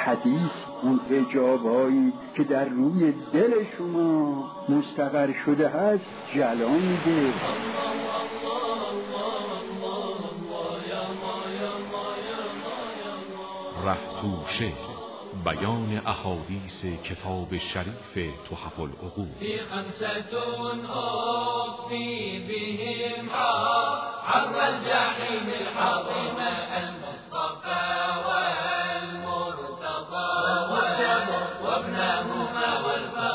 حدیث اون حجابایی که در روی دل شما مستقر شده هست جلا میده. رهتوشه، بیان احادیث کتاب شریف تحف العقول. في خمسة أخفي بهم حر الجحيم الحظيمة المصطفى والمرتضى وابنهما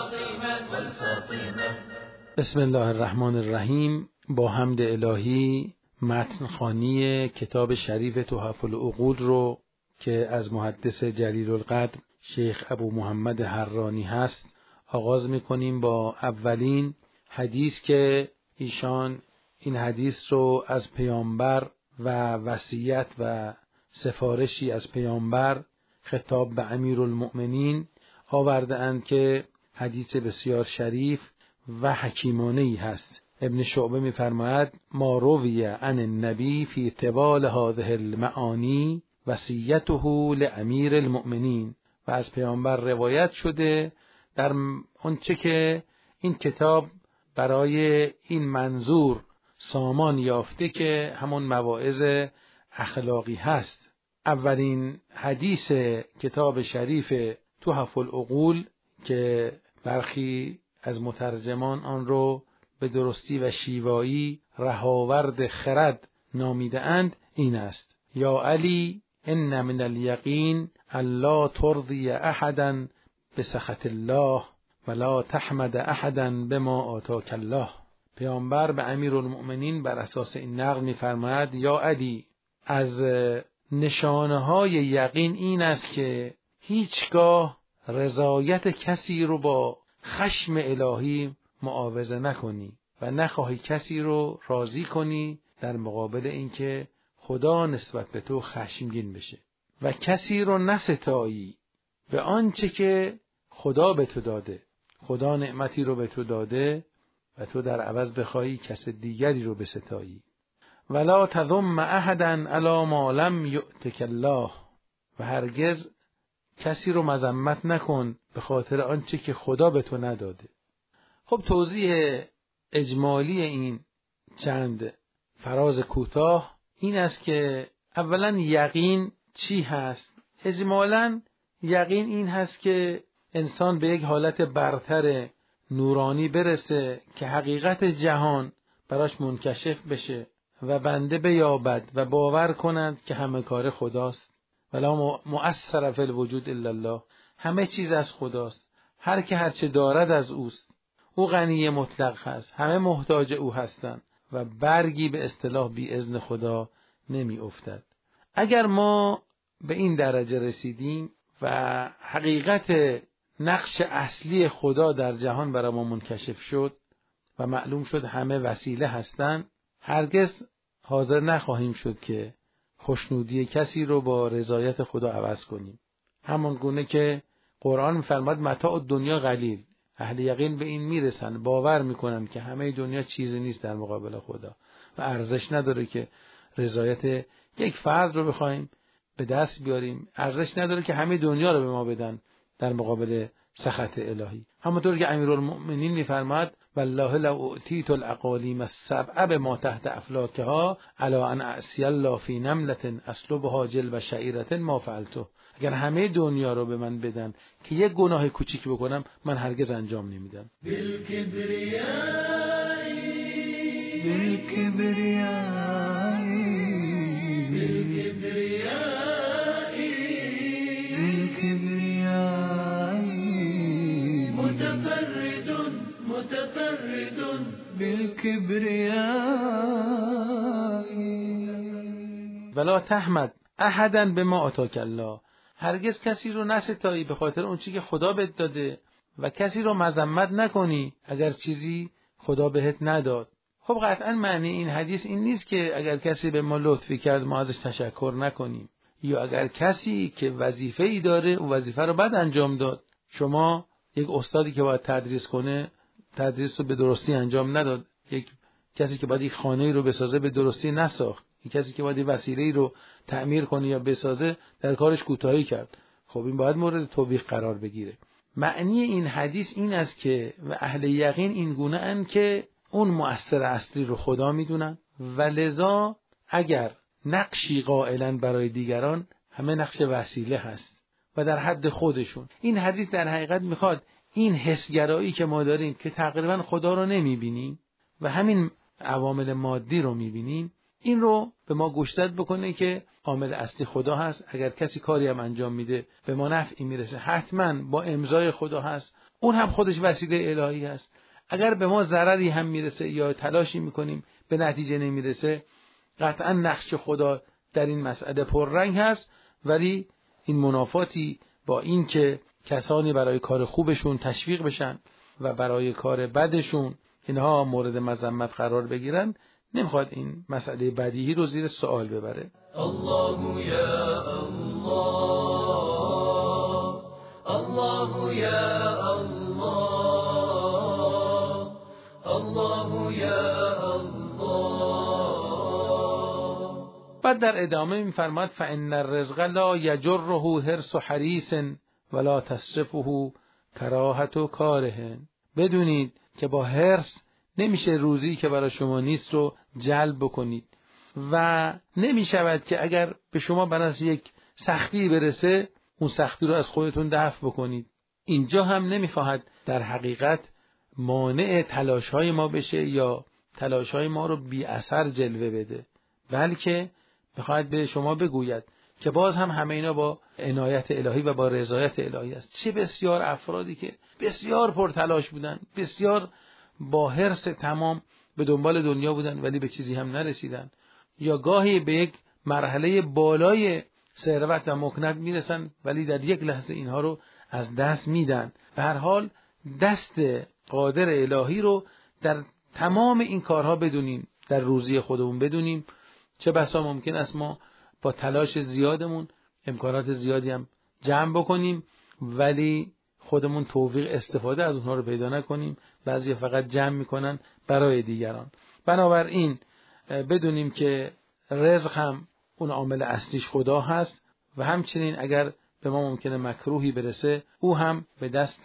والفاطمة. بسم الله الرحمن الرحیم. با حمد الهی متن خوانی کتاب شریف تحف العقول رو که از محدث جلیل القدر شیخ ابو محمد حرانی هست آغاز میکنیم با اولین حدیث که ایشان این حدیث رو از پیامبر و وصیت و سفارشی از پیامبر خطاب به امیرالمؤمنین آورده اند که حدیث بسیار شریف و حکیمانه‌ای هست. ابن شعبه می‌فرماید ما روی عن النبی فی طوال هذه المعانی وصیته لامیر المؤمنین، و از پیامبر روایت شده در اونچه که این کتاب برای این منظور سامان یافته که همون مواعظ اخلاقی هست. اولین حدیث کتاب شریف تحف العقول که برخی از مترجمان آن رو به درستی و شیوایی رهاورد خرد نامیده اند این است: یا علی ان من الیقین الا ترضی احدا بسخط الله ولا تحمد احدا بما آتاک الله. پیامبر به امیرالمؤمنین بر اساس این نقل می‌فرماید یا علی، از نشانه‌های یقین این است که هیچگاه رضایت کسی رو با خشم الهی معاوضه نکنی و نخواهی کسی رو راضی کنی در مقابل اینکه خدا نسبت به تو خشمگین بشه، و کسی رو نستایی به آنچه که خدا به تو داده. خدا نعمتی رو به تو داده و تو در عوض بخواهی کس دیگری رو بستایی. ولا تذم احدا علی ما لم یؤتک الله، و هرگز کسی رو مذمت نکن به خاطر آنچه که خدا به تو نداده. خب توضیح اجمالی این چند فراز کوتاه این است که اولا یقین چی هست؟ اجمالا یقین این هست که انسان به یک حالت برتر نورانی برسه که حقیقت جهان براش منکشف بشه و بنده بیابد و باور کند که همه کار خداست. ولا مؤثر فی الوجود الا الله، همه چیز از خداست، هر که هرچه دارد از اوست، او غنی مطلق هست، همه محتاج او هستند و برگی به اصطلاح بی اذن خدا نمی افتد. اگر ما به این درجه رسیدیم و حقیقت نقش اصلی خدا در جهان برای ما منکشف شد و معلوم شد همه وسیله هستند، هرگز حاضر نخواهیم شد که خوشنودی کسی رو با رضایت خدا عوض کنیم. همان گونه که قرآن می‌فرماید متاع دنیا قلیل، اهل یقین به این میرسن، باور میکنن که همه دنیا چیزی نیست در مقابل خدا و ارزش نداره که رضایت یک فرد رو بخوایم به دست بیاریم، ارزش نداره که همه دنیا رو به ما بدن در مقابل سخط الهی. همونطور که امیرالمؤمنین میفرماید والله لو اعطیت الاقالیم السبع بما تحت افلاکها علی ان اعصی الله فی نملة اسلبها جلب شعیرة ما فعلته. اگر همه دنیا رو به من بدن که یک گناه کوچیک بکنم من هرگز انجام نمیدم. متفرد بالكبرياء ولا تحمد احدا بما آتاک الله، هرگز کسی رو نستایی به خاطر اون چیزی که خدا بهت داده و کسی رو مذمت نکنی اگر چیزی خدا بهت نداد. خب قطعا معنی این حدیث این نیست که اگر کسی به ما لطفی کرد ما ازش تشکر نکنیم، یا اگر کسی که وظیفه‌ای داره و وظیفه رو بد انجام داد. شما یک استادی که باید تدریس کنه تدریس رو به درستی انجام نداد، یک کسی که باید یک خانه‌ای رو بسازه به درستی نساخت، یک کسی که باید وسیله‌ای رو تعمیر کنه یا بسازه در کارش کوتاهی کرد. خب این باید مورد توبیخ قرار بگیره. معنی این حدیث این است که و اهل یقین این گونه اند که اون مؤثر اصلی رو خدا میدونن و لذا اگر نقشی قائلن برای دیگران، همه نقش وسیله هست و در حد خودشون. این حدیث در حقیقت میخواد این حسگرایی که ما داریم که تقریبا خدا رو نمیبینیم و همین عوامل مادی رو میبینیم، این رو به ما گوشزد بکنه که عامل اصلی خدا هست. اگر کسی کاری هم انجام میده به ما نفعی میرسه، حتما با امضای خدا هست، اون هم خودش وسیله الهی هست. اگر به ما ضرری هم میرسه یا تلاشی میکنیم به نتیجه نمیرسه، قطعا نقش خدا در این مسئله پررنگ هست، ولی این منافاتی با این که کسانی برای کار خوبشون تشویق بشن و برای کار بدشون اینها مورد مذمت قرار بگیرن، نمیخواد این مسئله بدیهی رو زیر سوال ببره. الله یا الله، الله یا الله، الله یا الله. بعد در ادامه می‌فرماد فإن الرزق لا یجره حرص حریص ولا تصرفه کراهة کاره. بدونید که با حرص نمیشه روزی که برای شما نیست رو جلب بکنید و نمیشود که اگر به شما برای یک سختی برسه اون سختی رو از خودتون دفع بکنید. اینجا هم نمیخواهد در حقیقت مانع تلاش‌های ما بشه یا تلاش‌های ما رو بی اثر جلوه بده، بلکه میخواهد به شما بگوید که باز هم همه اینا با عنایت الهی و با رضایت الهی است. چه بسیار افرادی که بسیار پرتلاش بودن، بسیار با حرص تمام به دنبال دنیا بودن ولی به چیزی هم نرسیدن، یا گاهی به یک مرحله بالای ثروت و مکنت میرسن ولی در یک لحظه اینها رو از دست میدن. به هر حال دست قادر الهی رو در تمام این کارها بدونیم، در روزی خودمون بدونیم. چه بسا ممکن است ما با تلاش زیادمون امکانات زیادی هم جمع بکنیم ولی خودمون توفیق استفاده از اونها رو پیدا نکنیم. بعضی فقط جمع میکنن برای دیگران. بنابراین بدونیم که رزق هم اون عامل اصلیش خدا هست و همچنین اگر به ما ممکنه مکروهی برسه او هم به دست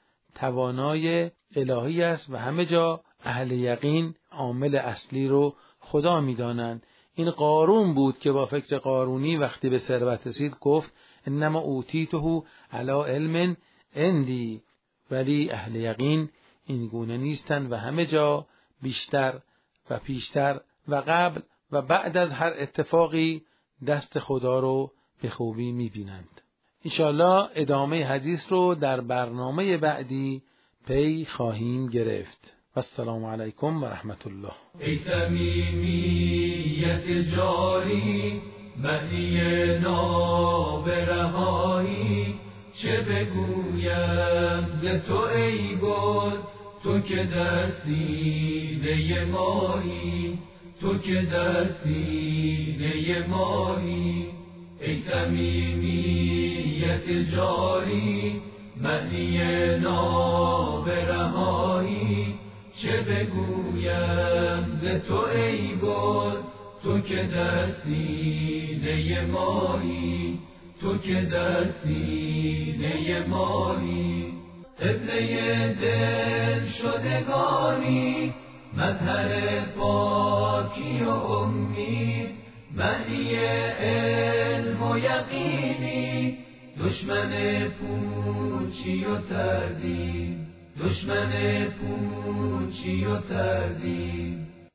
توانای الهی است و همه جا اهل یقین عامل اصلی رو خدا میدانند. این قارون بود که با فکر قارونی وقتی به ثروت رسید گفت انما اوتیته علی علم عندی، ولی اهل یقین این گونه نیستند و همه جا بیشتر و پیشتر و قبل و بعد از هر اتفاقی دست خدا رو به خوبی می‌بینند. انشاءالله ادامه حدیث رو در برنامه بعدی پی خواهیم گرفت. السلام علیکم و رحمت الله. ای صمیمیت جاری، معنی نابرهایی، چه بگویم ز تو ای گل، تو که در سینه مایی، تو که در سینه مایی. ای صمیمیت جاری، معنی نابرهایی، چه بگویم ز تو ای گل، تو که در سینه مایی، تو که در سینه مایی. قبله دل شدگانی، مظهر پاکی و امید، معنی علم و یقینی، دشمن پوچی و تردید، دشمن پوچی و تردید.